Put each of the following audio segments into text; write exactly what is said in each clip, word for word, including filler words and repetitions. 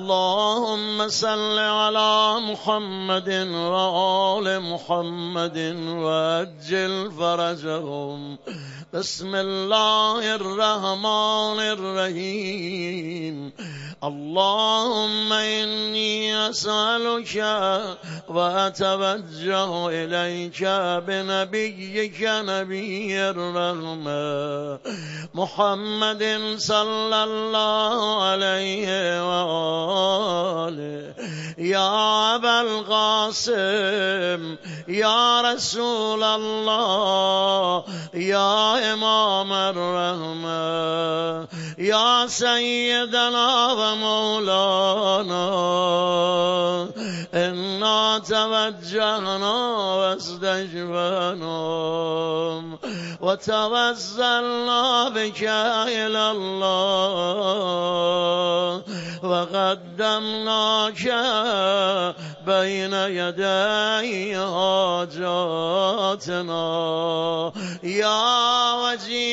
اللهم صل على محمد وآل محمد وعجل فرجهم. بسم الله الرحمن الرحيم. اللهم إني أسألك وأتوجه إليك بنبيك نبي الرحمة محمد صلى الله عليه وآله. يا أبا القاسم يا رسول الله يا إمام الرحمة يا سيدنا ومولانا، إنا توجهنا واستشفعنا وتوسلنا بك إلى الله وقدمناك بين يدي حاجاتنا يا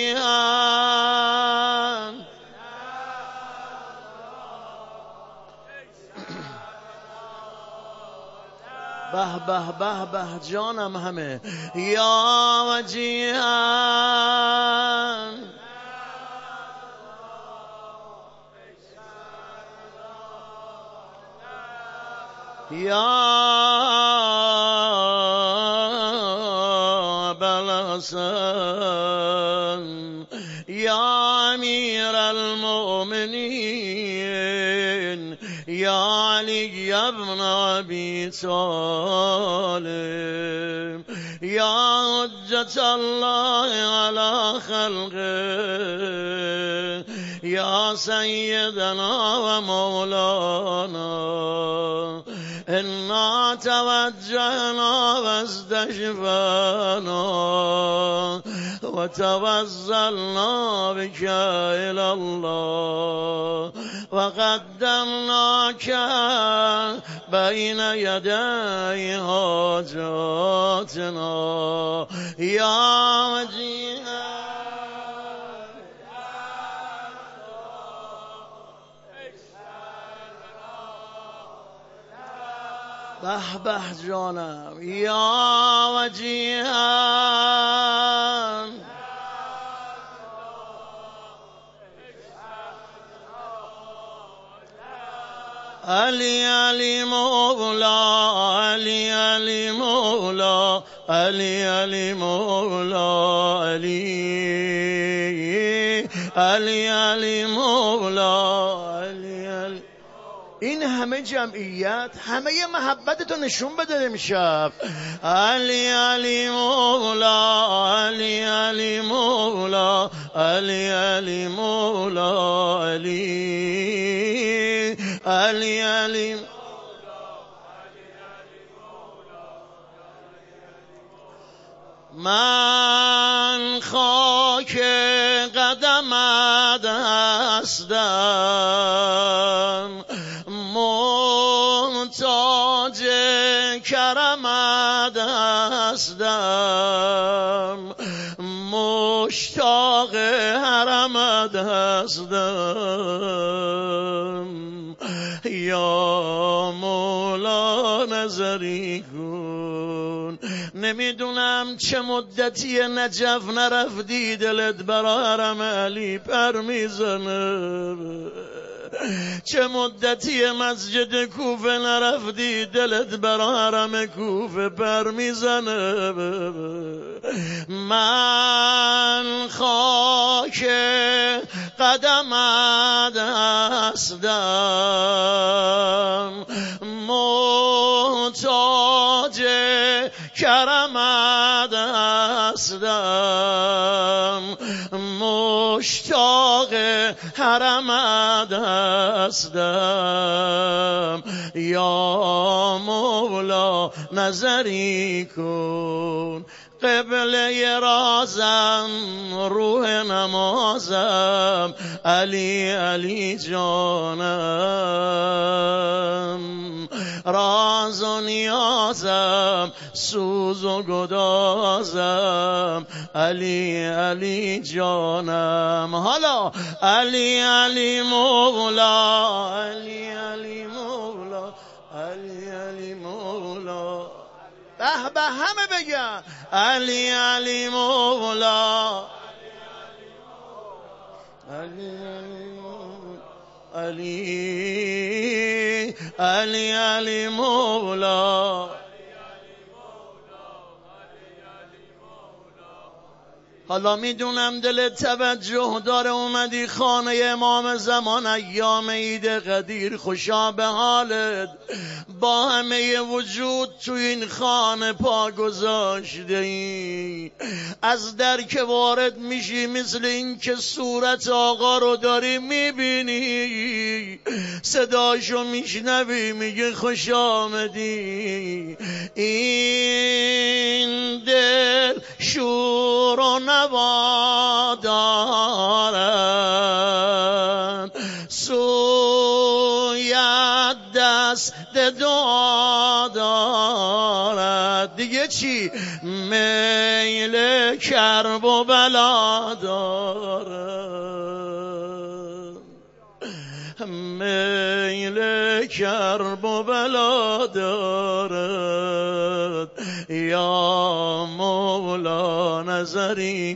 وجيها. به به به به جانم همه. یا وجیها یا بلحسن یا امیر المؤمنین یا علی ابن ابی طالب یا حجت الله علی خلقه یا سیدنا و مولانا، إنا توجهنا واستشفعنا وتوسلنا بك إلى الله وقدمناك بين يدي حاجاتنا يا وجيها. به به جانم یا وجیها علی علی مولا علی علی مولا علی علی مولا علی علی علی مولا علی علی. این همه جمعیت همه ی محبتتو نشون بده امشب. علی علی مولا علی علی مولا علی علی مولا علی علی علی من خاک قدمت هستم، محتاج کرمت هستم، مشتاق حرمت هستم. یا مولا نظری کن. نمیدونم چه مدتی نجف نرفتی، دلت برا حرم علی پر میزنه. چه مدتی مسجد کوفه نرفتی، دلت برا حرم کوفه پر میزنه. من خاک قدمت هستم، محتاج کرمت هستم، مشتاق حرمت هستم. یا مولا نظری کن. قبله رازم روح نمازم، علی علی جانم، راز و نیازم، سوز و گدازم، علی علی جانم. حالا علی علی مولا علی علی علی علی مولا. به به همه بگن علی علی مولا. علی علی مولا. علی علی علی مولا. حالا میدونم دلت توجه داره، اومدی خانه امام زمان ایام عید قدیر، خوشا به حالت، با همه وجود تو این خانه پا گذاشته ای. از در که وارد میشی مثل این که صورت آقا رو داری میبینی، صداشو میشنوی میگه خوش آمدی. این دل شور و نوا دارد، سویت دست دعا دارد. دیگه چی؟ میل کرب و بلا دارد، میل کرب و بلا دارد. یا مولا نظری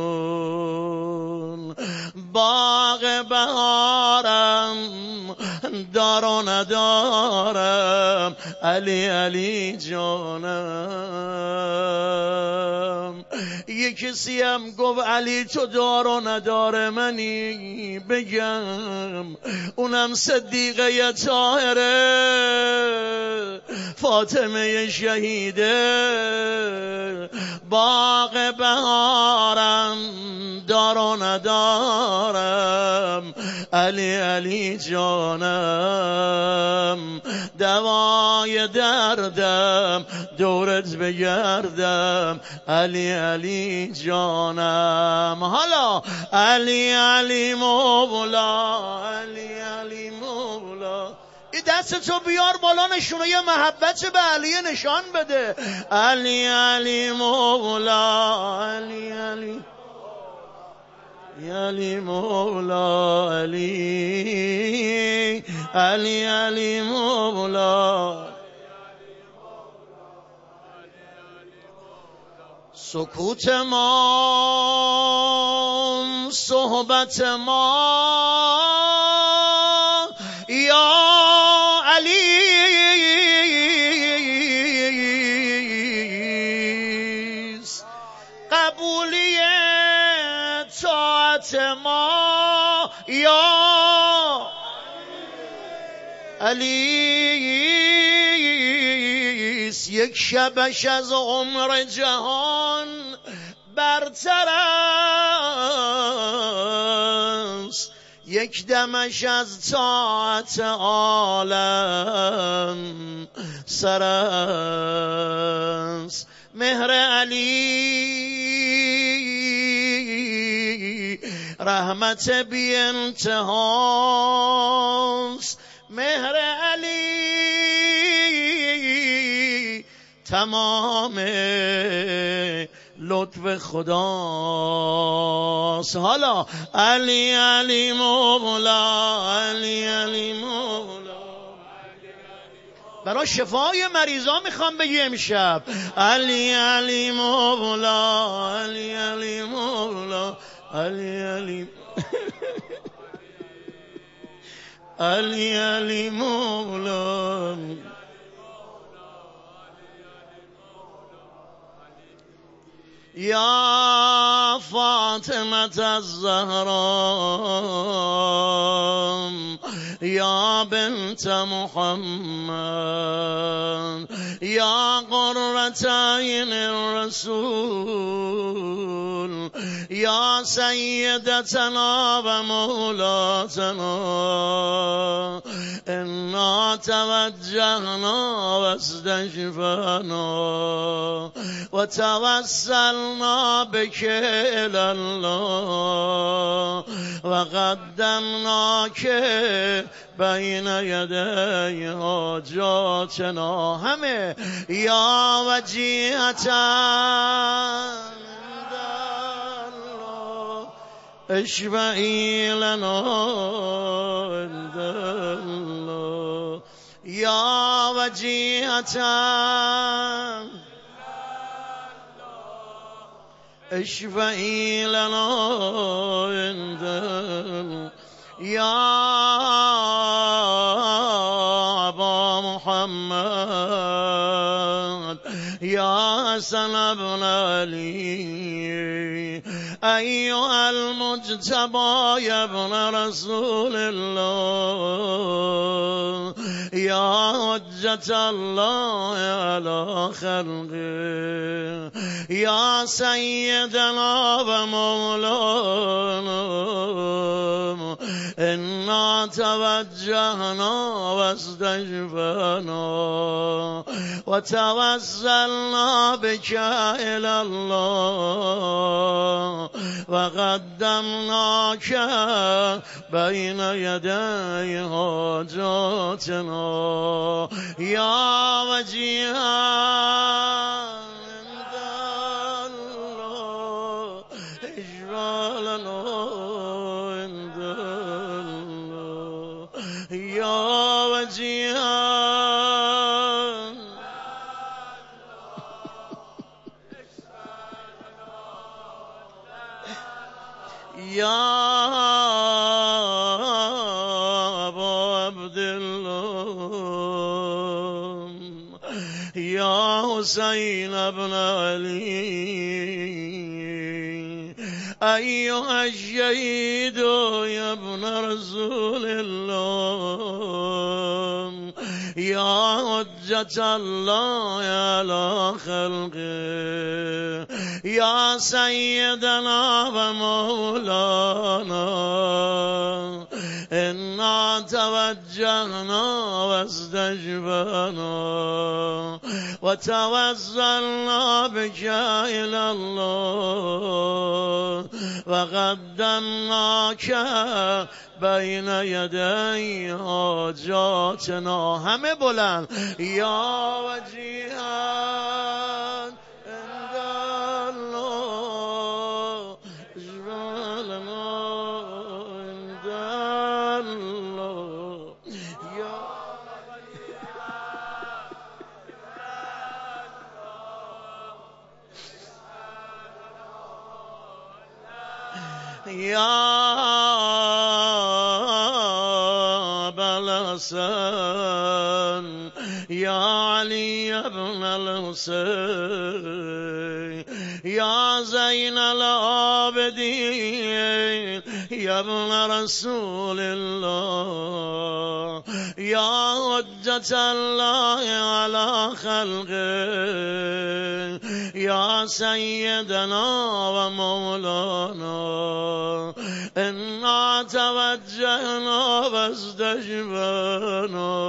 کن، باغ بهارم دار و ندارم، علی علی جانم. یه کسی هم گفت علی تو دار و نداره منی، بگم اونم صدیقه طاهره فاطمه شهیده. باغ بهارم دار و ندارم، علی علی جانم. دوای دردم دورت بگردم، علی علی جانم. حالا علی علی مولا، علی علی مولا. این دستتو بیار بالا، نشونه یه محبت به علی نشان بده. علی علی مولا، علی علی علی مولا. علی علی علی مولا. سکوت ما، صحبت ما یا علی، قبولی طاعت ما یا علی. یک شبش از عمر جهان برتر است، یک دمش از طاعت عالم سر است. مهر علی رحمت بی انتهاست، مهر علی تمام لطف خداست. حالا علی علی مولا، علی علی مولا. برای شفای مریضا میخوام بگی امشب علی علی مولا، علی علی مولا، علی علی علی علی مولا. یا فاطمه الزهرا یا بنت محمد یا قرة عین الرسول یا سیدتنا و مولاتنا، انا توجهنا و استشفعنا و توسلنا بك الی الله و قدمناک بین یدی حاجاتنا. همه یا وجیهتا اشفعی لنا عند الله، یا وجيهة اشفعي لنا عند يا أبا محمد يا حسن بن علي أيها المجتبى يا ابن رسول الله يا حجة الله على خلقه يا سيدنا ومولانا إنا توجهنا واستشفعنا وتوسلنا بك إلى الله وقدمناك بين يدي حاجاتنا يا وجيها يا أبا عبد الله يا حسين بن علي أيها الشهيد يا ابن رسول الله يا حجة الله على خلقه يا سيدنا ومولانا إنا توجهنا واستجبنا وتوسلنا بك إلى الله وقدمناك بين يدي حاجاتنا همه بلند يا وجيها عند الله اجعلنا عند الله يا يا الحسن يا علي بن الحسين يا زين العابدين يا ابن رسول الله يا حجة الله على خلقه يا سيدنا ومولانا إنا توجهنا واستجبنا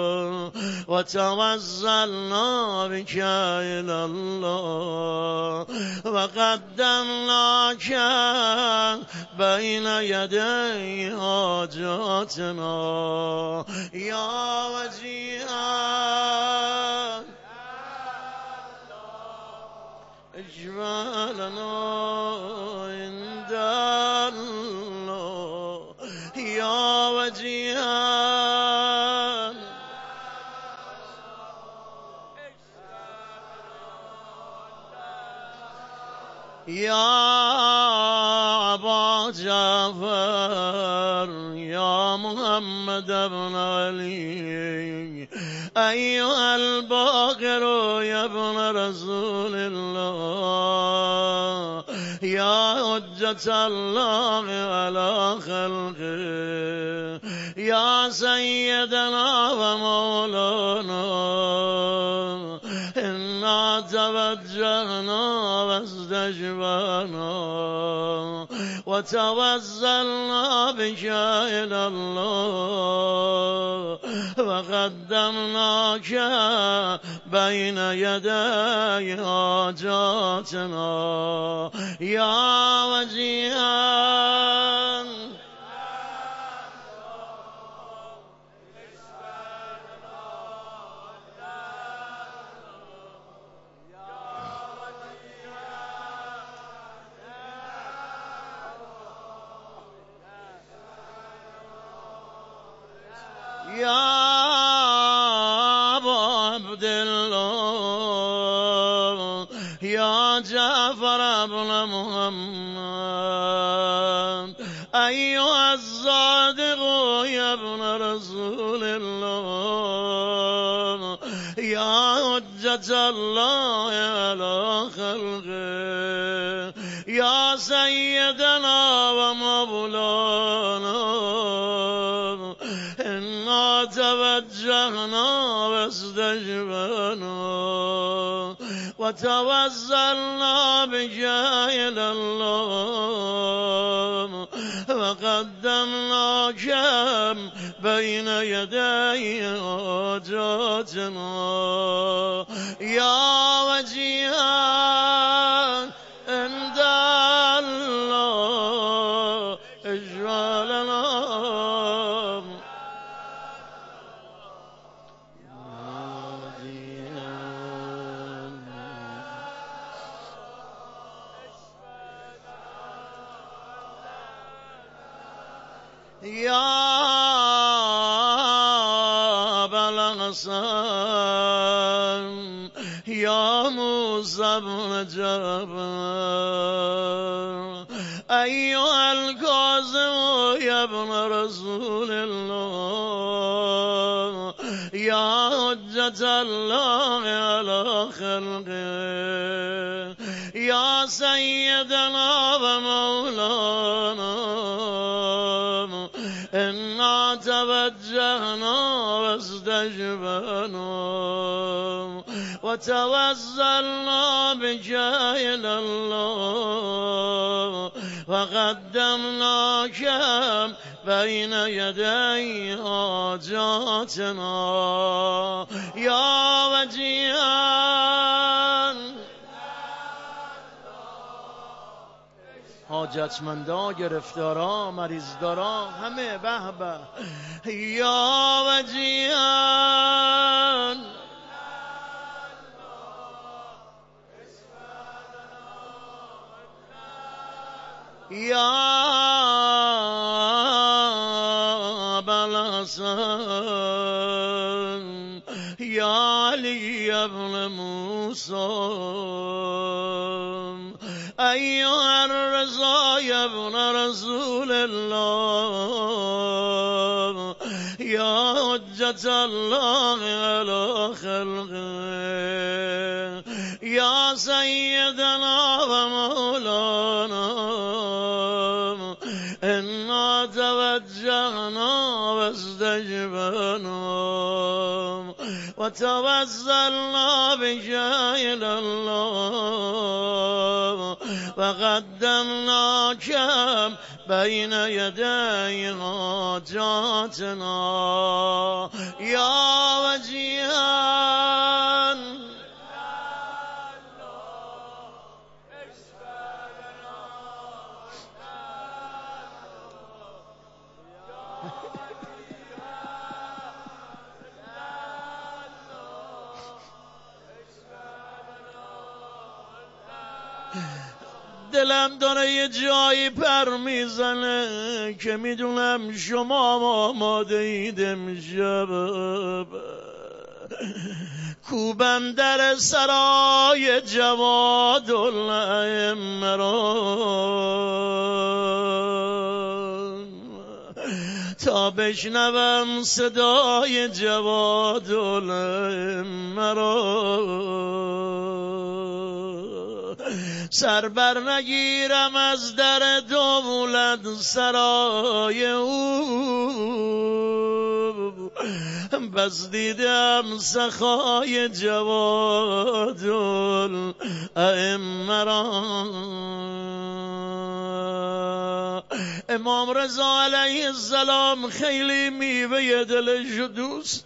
وتوسلنا بك إلى الله وقدمناك بين يدي حاجاتنا يا وجيها اجعلنا عند الله يا وجيها يا أبا جعفر يا محمد بن علي أيها الباقر يا ابن رسول الله يا حجة الله على خلقه يا سيدنا ومولانا إنا توجهنا واستجبنا وتوسلنا بك إلى الله وقدمناك بين يدي حاجاتنا يا وجيها يا أبا یا جعفر ابن محمد ایها الصادق ابن رسول الله یا حجت الله علی خلقه یا سیدنا و مولانا انا توجهنا واستجبنا وتوسلنا بجاه الله وقدمناك بين يدي حاجاتنا يا وجيها عند الله اشفع لنا يا أبا الحسن يا موسى بن جعفر أيها الكاظم يا ابن رسول الله يا حجة الله على خلقه يا سيدنا ومولانا إنا توجهنا واستجبنا وتوسلنا بجاه الله وقدمناك بين يدي حاجاتنا يا وجيها حاجتمندا گرفتارا مریضدارا همه به به یا وجیهان یا بلحسن یا علی ابن موسی أيها الرضا يا ابن رسول الله يا حجة الله على خلقه يا سيدنا ومولانا إنا توجهنا واستجبنا وتوسلنا بجاه الله وقدمناك بين يدي حاجاتنا يا وجيها دلم داره یه جایی پر میزنه که میدونم شما آماده اید امشب کوبم در سرای جواد الائمه را تا بشنوم صدای جواد الائمه را سر بر نگیرم از در دولت سرای او بس دیدم سخای جواد الائمه را امام رضا علیه السلام خیلی میوه دلش دوست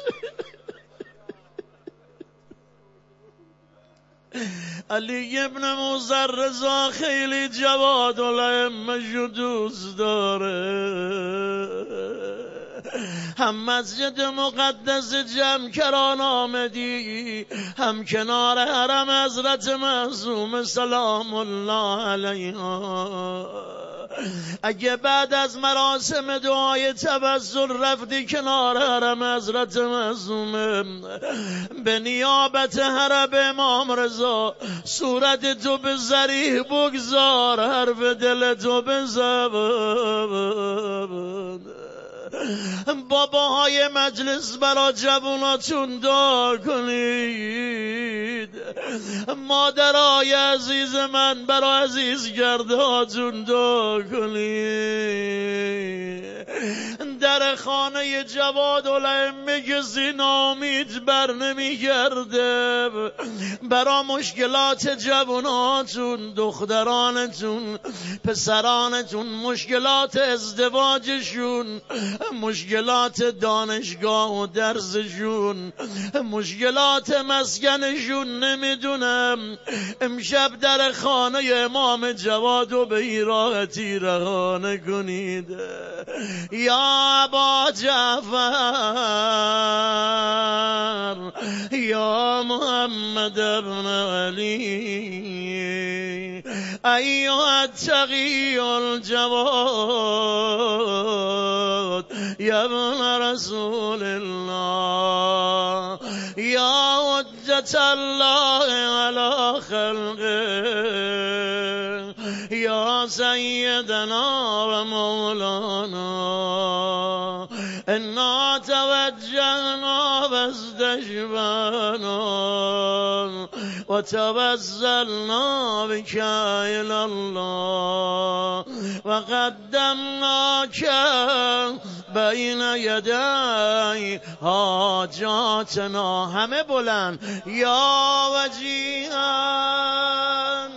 علی ابن موسی رضا خیلی جواد الائمه دوست داره هم مسجد مقدس جمکران آمدی، هم کنار حرم حضرت معصوم سلام الله علیها. اگه بعد از مراسم دعای توسل رفتی کنار حرم حضرت معصومه، به نیابت حرم امام رضا صورت تو به ذریح بگذار، حرف دل تو بزبان. باباهای مجلس برا جواناتون دعا کنید، مادرای عزیز من برا عزیز گردهاتون دعا کنید. در خانه جواد الائمه کسی ناامید بر نمیگرده. برا مشکلات جواناتون، دخترانتون، پسرانتون، مشکلات ازدواجشون، مشکلات دانشگاه و درسشون، مشکلات مسکنشون، نمیدونم امشب در خانه امام جواد و به راحتی رهانه کنید. یا ابا جعفر، یا محمد ابن علی، ایها التقی الجواد، یا ابن رسول الله، یا حجت الله علی خلقه، یا سیدنا و مولانا، انا توجهنا واستجبنا و توسلنا بك الى الله و قدمناک بین یدی حاجاتنا. همه بلند یا وجیها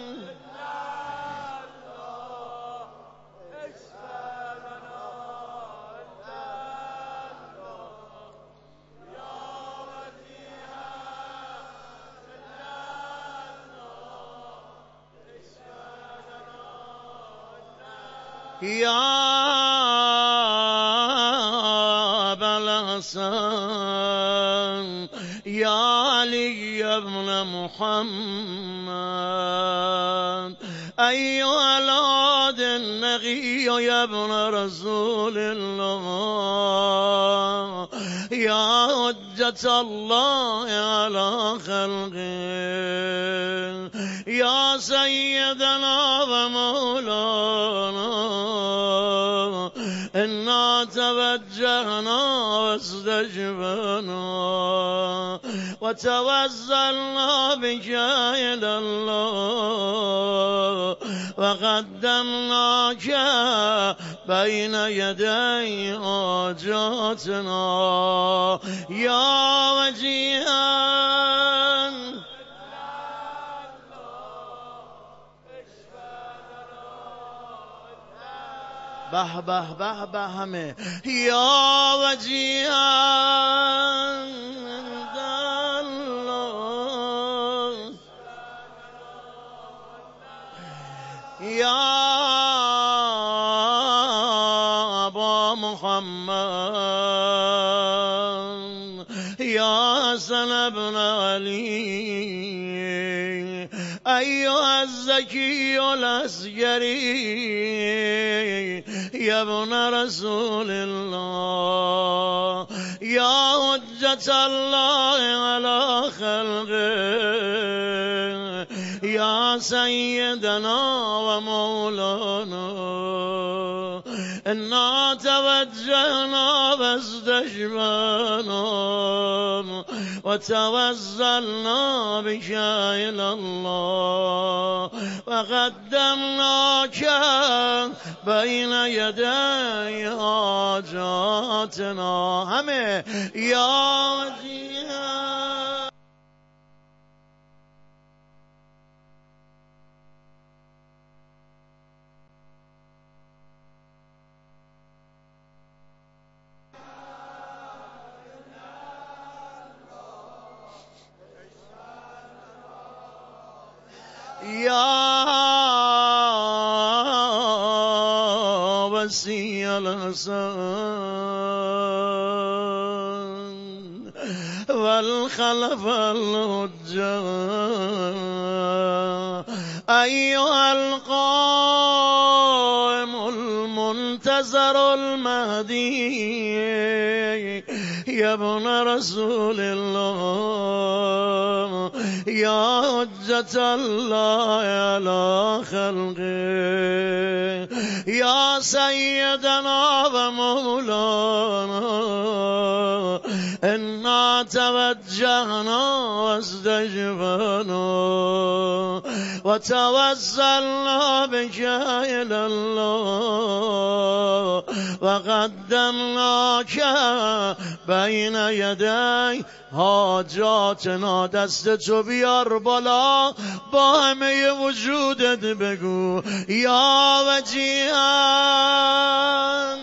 یا ابوالحسن، یا علی ابن محمد، ایها الهادی النقی یا ابن رسول الله، یا حجت الله علی خلقه، یا سیدنا و مولانا، انا توجهنا واستجبنا و توسلنا بك الى الله و قدمناک بین یدی حاجاتنا. یا وجیها به به به به همه یا وجیها یا ابا محمد، یا حسن ابن علی، ایها الزکی الاسگری، یا ابن رسول الله، یا حجت الله علی خلقه، یا سیدنا و مولانا، انا توجهنا واستجبنا و توسلنا بك الى الله و قدمناک بین یدی حاجاتنا. همه یا وجیها یا وسیع الحسن، والخلف الحجة أيها القائم المنتظر المهدي يا ابن رسول الله يا حجة الله على خلقه يا سيدنا ومولانا إنا توجهنا واستجبنا وتوسلنا بك إلى الله وقدمناك بین یدی حاجاتنا. دست تو بیار بالا با همه وجودت بگو یا وجیهان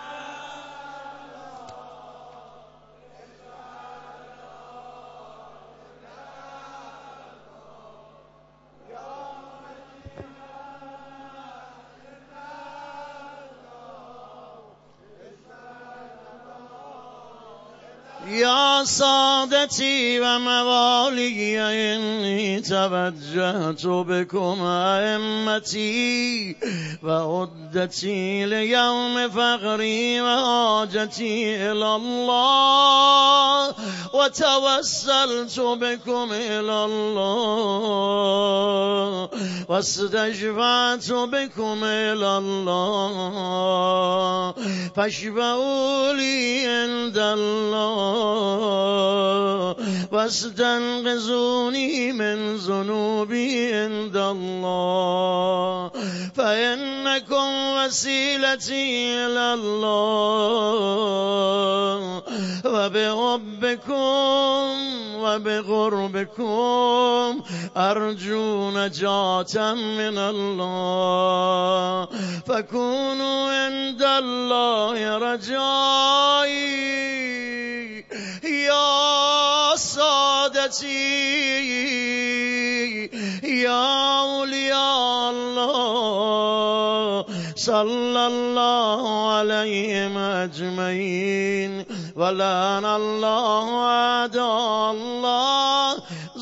یا سادتی و موالی اینی توجهت بكم ائمتی و عدتی لیوم فقری و حاجتی الی الله و توسلت بكم الی الله و استشفعت بكم الی الله فاشفعوا لی عند الله واستنقذوني من ذنوبي عند الله فإنكم وسيلتي إلى الله وبحبكم وبقربكم أرجو نجاة من الله فكونوا عند الله رجائي يا سادتي يا أولياء الله صلى الله عليهم أجمعين ولعن الله أعداء الله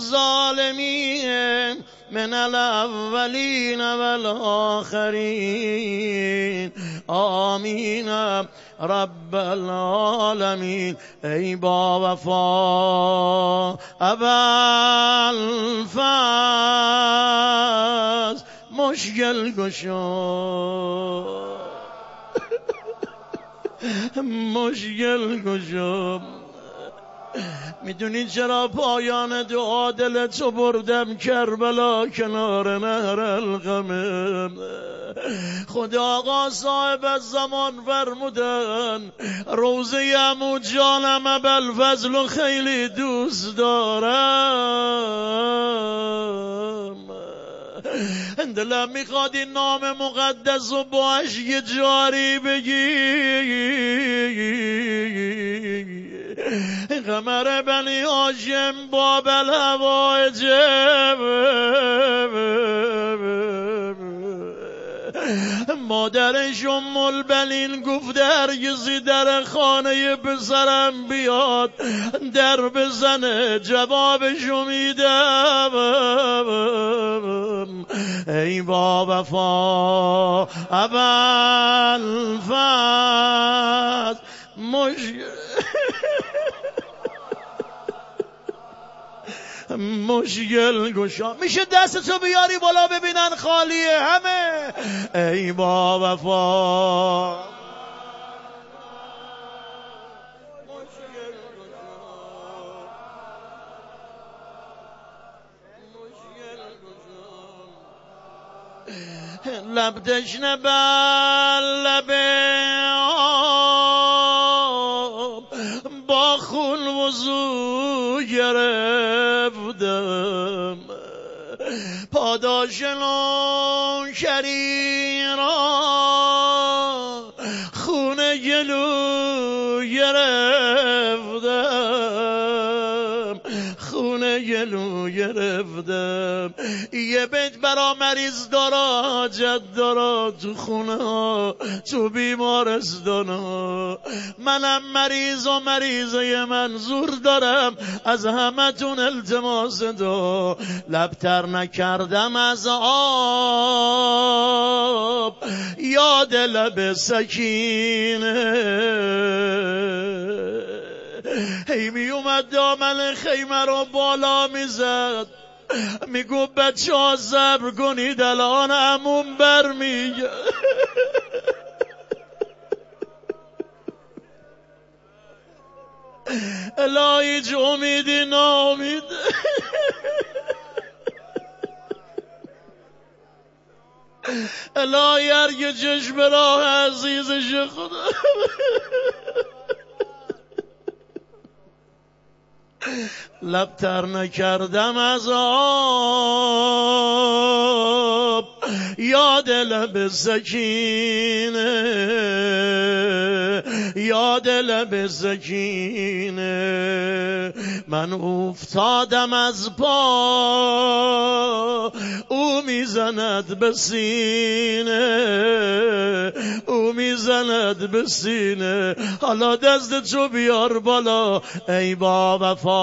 ظالمين من الأولين والآخرين آمين رب العالمين. ای با وفا ابا الفضل مشکل گشا مشکل گشا. میدونی چرا پایان دعا دلتو بردم کربلا کنار نهر القمه؟ خدا آقا صاحب از زمان فرمودن روزه عمو جانم ابوالفضل خیلی دوست دارم، دلم میخواد این نام مقدس و با اشک جاری بگی قمر بنی هاشم باب الهوایج مادرش ام البنین گفته هرگزی در خانه پسرم بیاد در بزنه، جوابشو میدم ای با وفا ابوالفضل مش مشکل گشا. میشه دستتو بیاری بالا ببینن خالیه همه. ای با وفا لب تشنه بر لب آب با خون وضو گرفتم، پاداش نوکری را خون گلو گرفتم، خون گلو گرفتم. گرفتم. یه بیت برا مریض دارا حاجت دارا تو خونه ها تو بیمارستان ها. منم مریض و مریضه منظور دارم از همه تون التماس دا. لبتر نکردم از آب یاد لب سکینه. هی می اومد دامن خیمه رو بالا میزد میگو بچه ها صبر کنید الان عموم بر میگه. الهی هیچ امیدی نامید. الهی هرگه چشم راه عزیزش خدا. لبتر نکردم از آب یاد لب سکینه یاد لب سکینه. من افتادم از پا او میزند به سینه او میزند به سینه. حالا دست تو بیار بالا ای با وفا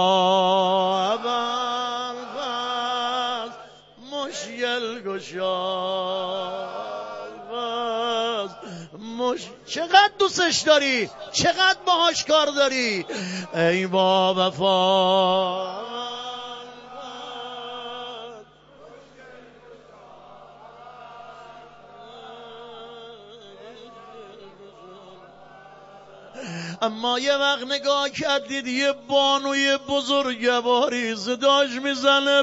ابرفز مشکل گشا مش... چقدر دوستش داری چقدر باهاش کار داری ای با وفا. اما یه وقت نگاه کردید یه بانوی بزرگواری صداش میزنه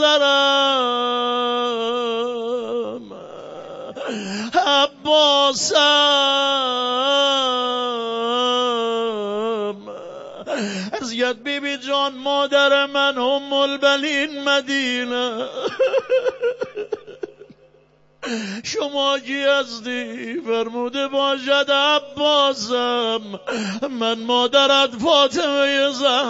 پسرم عباسم. عزیزت بی بی جان مادر من ام البنین مدینه. شما کی هستی؟ فرموده باشد عباسم. من مادرت فاطمه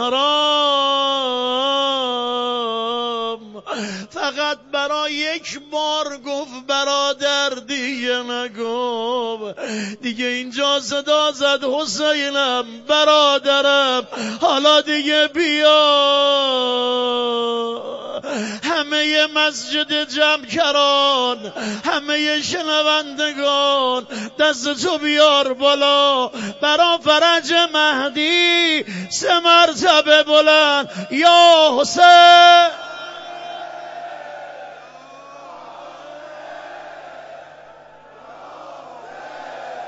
زهرام. فقط برای یک بار گفت برادر دیگه نگفت. دیگه اینجا صدا زد حسینم برادرم حالا دیگه بیا. همه مسجد جمکران همه شنوندگان دست تو بیار بالا برا فرج مهدی سه مرتبه بلند یا حسین.